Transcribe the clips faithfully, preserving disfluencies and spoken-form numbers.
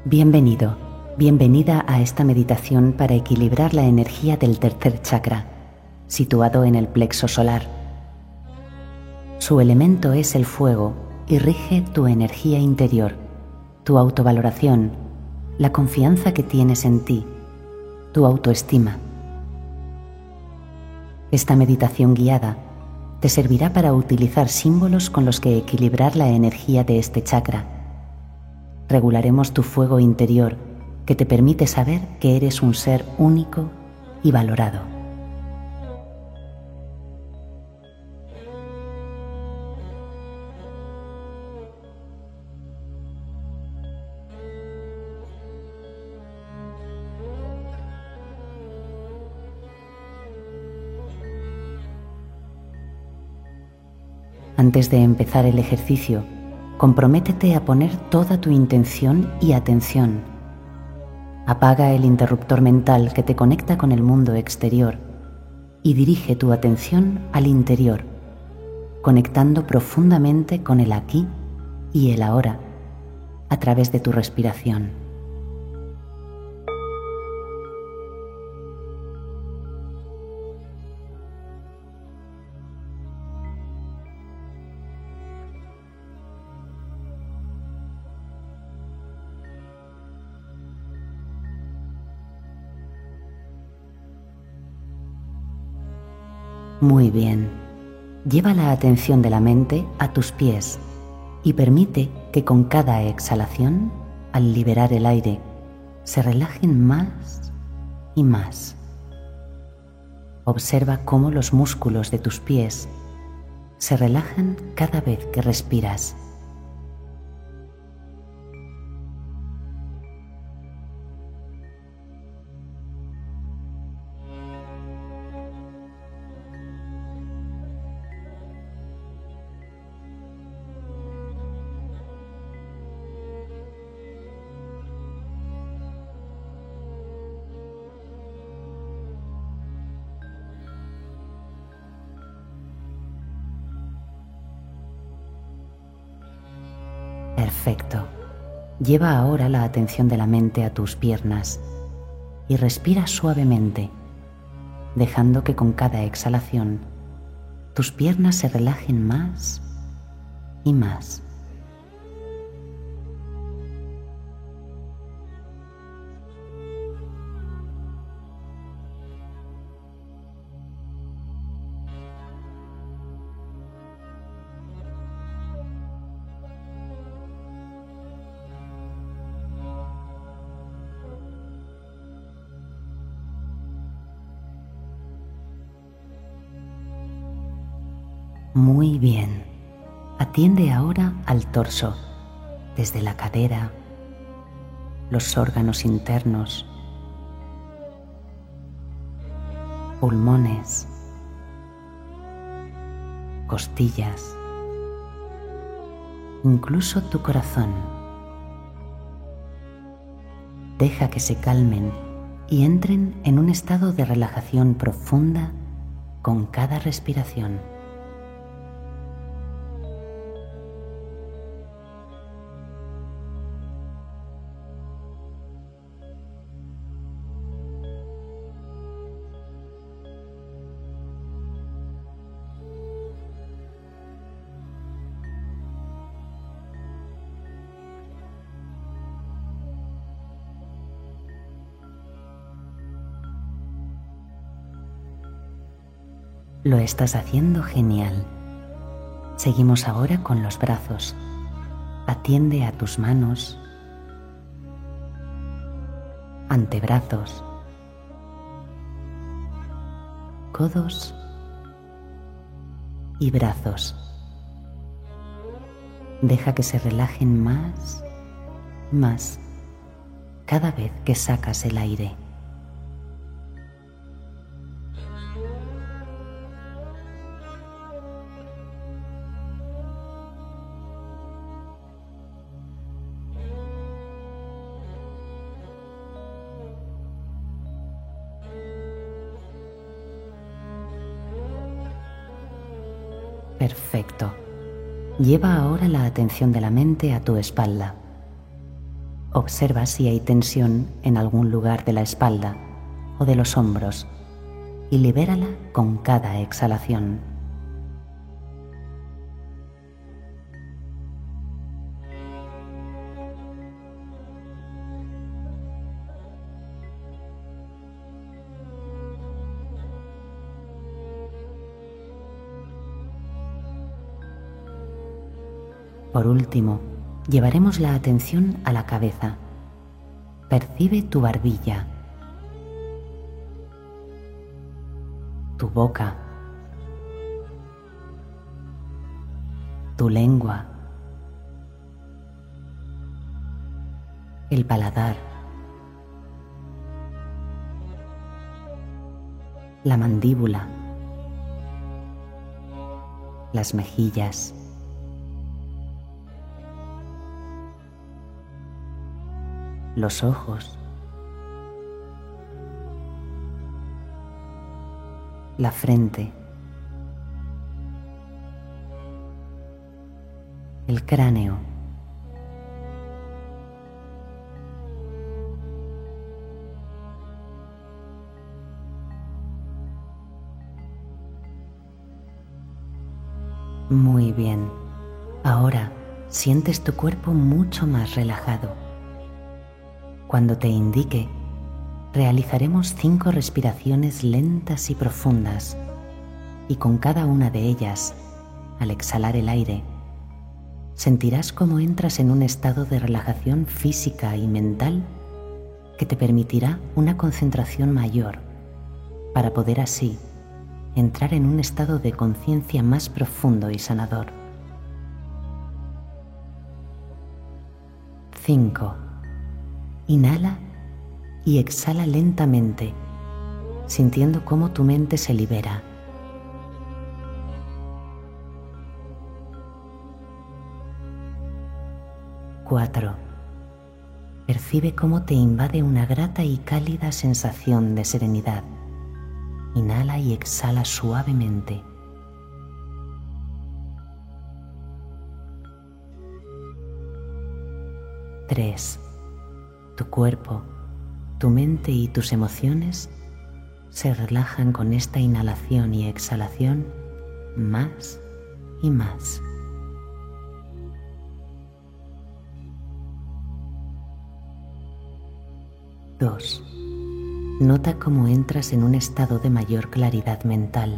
Bienvenido, bienvenida a esta meditación para equilibrar la energía del tercer chakra, situado en el plexo solar. Su elemento es el fuego y rige tu energía interior, tu autovaloración, la confianza que tienes en ti, tu autoestima. Esta meditación guiada te servirá para utilizar símbolos con los que equilibrar la energía de este chakra. Regularemos tu fuego interior, que te permite saber que eres un ser único y valorado. Antes de empezar el ejercicio, comprométete a poner toda tu intención y atención. Apaga el interruptor mental que te conecta con el mundo exterior y dirige tu atención al interior, conectando profundamente con el aquí y el ahora a través de tu respiración. Muy bien, lleva la atención de la mente a tus pies y permite que con cada exhalación, al liberar el aire, se relajen más y más. Observa cómo los músculos de tus pies se relajan cada vez que respiras. Perfecto. Lleva ahora la atención de la mente a tus piernas y respira suavemente, dejando que con cada exhalación tus piernas se relajen más y más. Muy bien. Atiende ahora al torso, desde la cadera, los órganos internos, pulmones, costillas, incluso tu corazón. Deja que se calmen y entren en un estado de relajación profunda con cada respiración. Lo estás haciendo genial. Seguimos ahora con los brazos. Atiende a tus manos, antebrazos, codos y brazos. Deja que se relajen más, más, cada vez que sacas el aire. Perfecto. Lleva ahora la atención de la mente a tu espalda. Observa si hay tensión en algún lugar de la espalda o de los hombros y libérala con cada exhalación. Por último, llevaremos la atención a la cabeza. Percibe tu barbilla, tu boca, tu lengua, el paladar, la mandíbula, las mejillas, los ojos, la frente, el cráneo, muy bien. Ahora sientes tu cuerpo mucho más relajado. Cuando te indique, realizaremos cinco respiraciones lentas y profundas, y con cada una de ellas, al exhalar el aire, sentirás cómo entras en un estado de relajación física y mental que te permitirá una concentración mayor para poder así entrar en un estado de conciencia más profundo y sanador. cinco. Inhala y exhala lentamente, sintiendo cómo tu mente se libera. cuatro. Percibe cómo te invade una grata y cálida sensación de serenidad. Inhala y exhala suavemente. tres. Tu cuerpo, tu mente y tus emociones se relajan con esta inhalación y exhalación más y más. dos. Nota cómo entras en un estado de mayor claridad mental.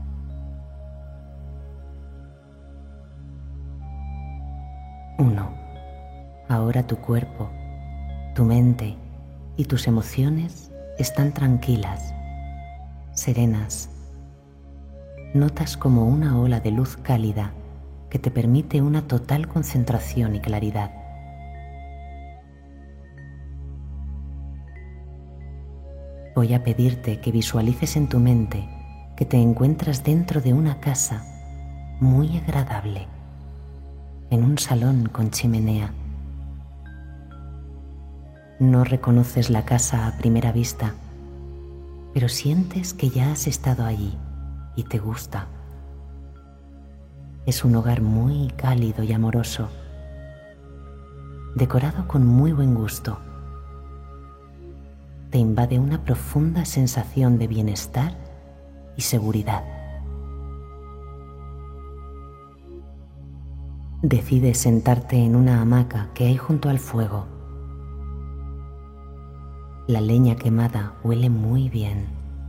uno. Ahora tu cuerpo, tu mente y tus emociones están tranquilas, serenas. Notas como una ola de luz cálida que te permite una total concentración y claridad. Voy a pedirte que visualices en tu mente que te encuentras dentro de una casa muy agradable, en un salón con chimenea. No reconoces la casa a primera vista, pero sientes que ya has estado allí y te gusta. Es un hogar muy cálido y amoroso, decorado con muy buen gusto. Te invade una profunda sensación de bienestar y seguridad. Decides sentarte en una hamaca que hay junto al fuego. La leña quemada huele muy bien.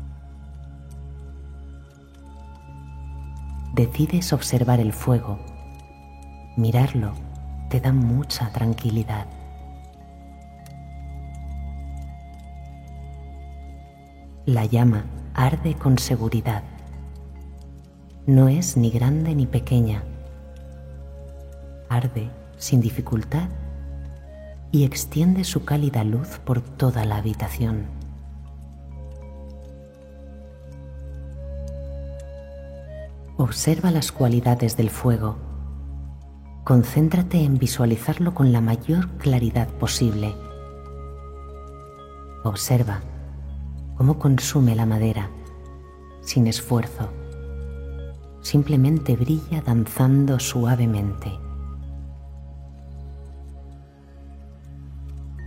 Decides observar el fuego. Mirarlo te da mucha tranquilidad. La llama arde con seguridad. No es ni grande ni pequeña. Arde sin dificultad y extiende su cálida luz por toda la habitación. Observa las cualidades del fuego. Concéntrate en visualizarlo con la mayor claridad posible. Observa cómo consume la madera, sin esfuerzo. Simplemente brilla danzando suavemente.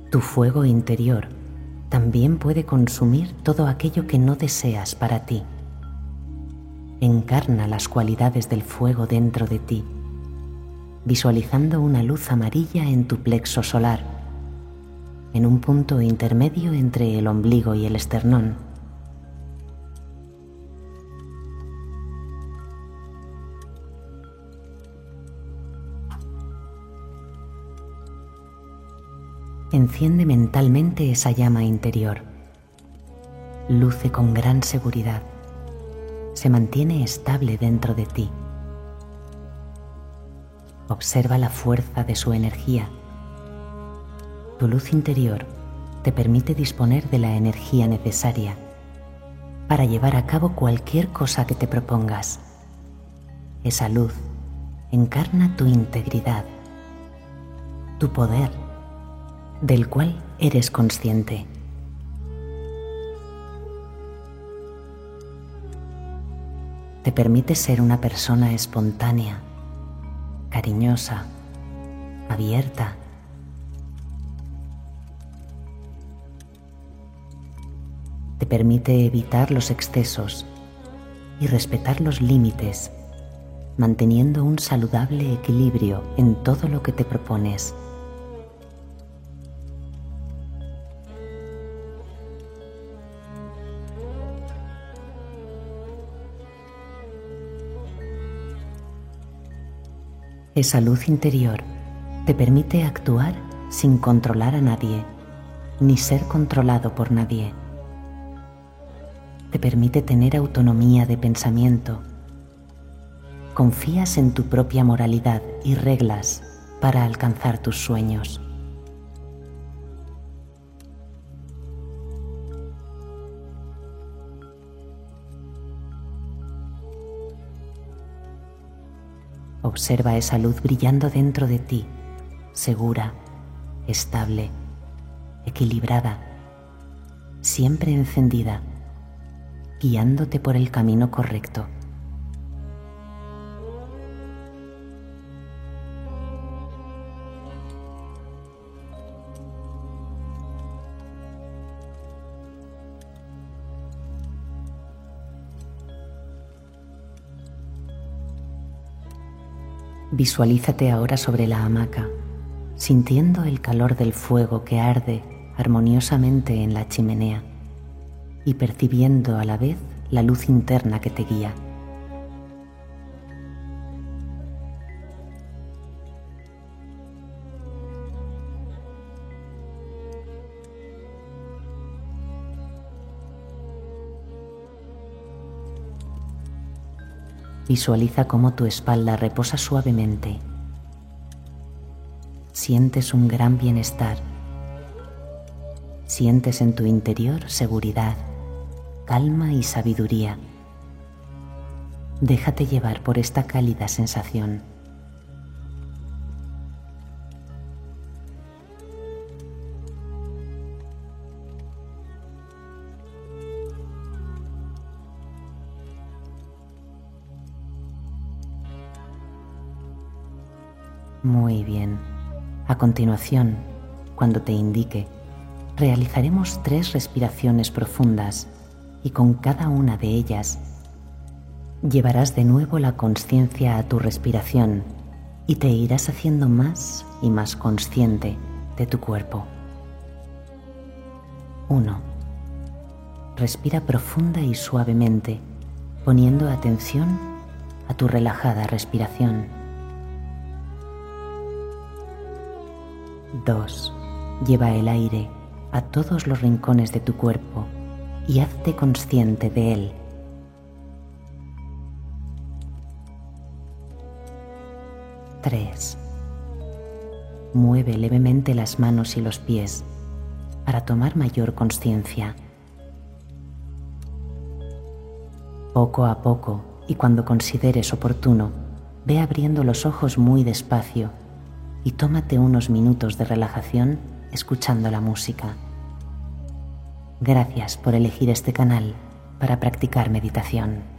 Tu fuego interior también puede consumir todo aquello que no deseas para ti. Encarna las cualidades del fuego dentro de ti, visualizando una luz amarilla en tu plexo solar, en un punto intermedio entre el ombligo y el esternón. Enciende mentalmente esa llama interior. Luce con gran seguridad. Se mantiene estable dentro de ti. Observa la fuerza de su energía. Tu luz interior te permite disponer de la energía necesaria para llevar a cabo cualquier cosa que te propongas. Esa luz encarna tu integridad, tu poder, del cual eres consciente. Te permite ser una persona espontánea, cariñosa, abierta. Te permite evitar los excesos y respetar los límites, manteniendo un saludable equilibrio en todo lo que te propones. Esa luz interior te permite actuar sin controlar a nadie, ni ser controlado por nadie. Te permite tener autonomía de pensamiento. Confías en tu propia moralidad y reglas para alcanzar tus sueños. Observa esa luz brillando dentro de ti, segura, estable, equilibrada, siempre encendida, guiándote por el camino correcto. Visualízate ahora sobre la hamaca, sintiendo el calor del fuego que arde armoniosamente en la chimenea y percibiendo a la vez la luz interna que te guía. Visualiza cómo tu espalda reposa suavemente. Sientes un gran bienestar. Sientes en tu interior seguridad, calma y sabiduría. Déjate llevar por esta cálida sensación. Muy bien. A continuación, cuando te indique, realizaremos tres respiraciones profundas y con cada una de ellas llevarás de nuevo la consciencia a tu respiración y te irás haciendo más y más consciente de tu cuerpo. uno. Respira profunda y suavemente, poniendo atención a tu relajada respiración. dos. Lleva el aire a todos los rincones de tu cuerpo y hazte consciente de él. tres. Mueve levemente las manos y los pies para tomar mayor consciencia. Poco a poco y cuando consideres oportuno, ve abriendo los ojos muy despacio y tómate unos minutos de relajación escuchando la música. Gracias por elegir este canal para practicar meditación.